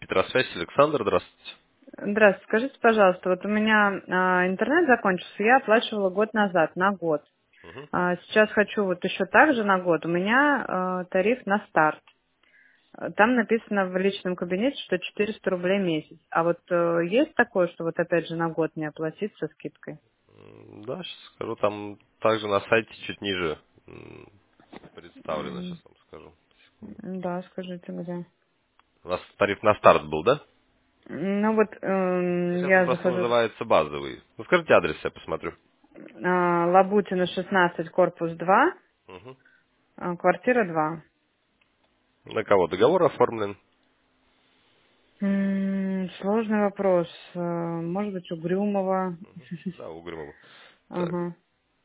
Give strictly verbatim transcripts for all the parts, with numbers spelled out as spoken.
Петросвязь, Александр, здравствуйте. Здравствуйте, скажите, пожалуйста, вот у меня а, интернет закончился, я оплачивала год назад, на год. Мгм. А, сейчас хочу вот еще так же на год. У меня а, тариф на старт. А, Там написано в личном кабинете, что четыреста рублей в месяц. А вот э, есть такое, что вот опять же на год не оплатить со скидкой? М, Да, сейчас скажу, там также на сайте чуть ниже м, представлено, М, сейчас вам скажу. Секунду. Да, скажите, где. У нас тариф на старт был, да? Ну вот эм, Сейчас он я просто захожу, называется базовый. Ну скажите адрес, я посмотрю. а, Лабутина шестнадцать, корпус два, Мгм. а, квартира два. На кого договор оформлен? М, Сложный вопрос. Э, Может быть, Угрюмова. Да, Угрюмова. Так, Ага.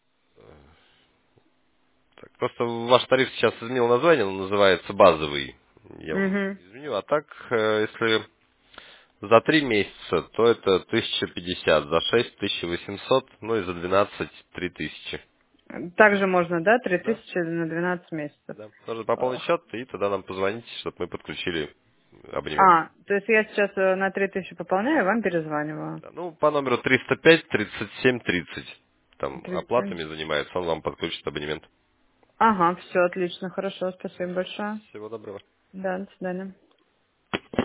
так. Просто ваш тариф сейчас изменил название, он называется базовый. Я вам Угу. изменю. А так, э, если за три месяца, то это тысяча пятьдесят, за шесть тысяча восемьсот, ну и за двенадцать три тысячи. Также можно, да, три Да, тысячи на двенадцать месяцев. да. Нужно пополнить Ох. счет, и тогда нам позвоните, чтобы мы подключили абонемент. А, то есть я сейчас э, на три тысячи пополняю, вам перезваниваю. Да, ну, по номеру триста пять тридцать семь тридцать. Там тридцать семь. оплатами занимается, он вам подключит абонемент. Ага, все, отлично, хорошо, спасибо большое. Всего доброго. Да, до свидания.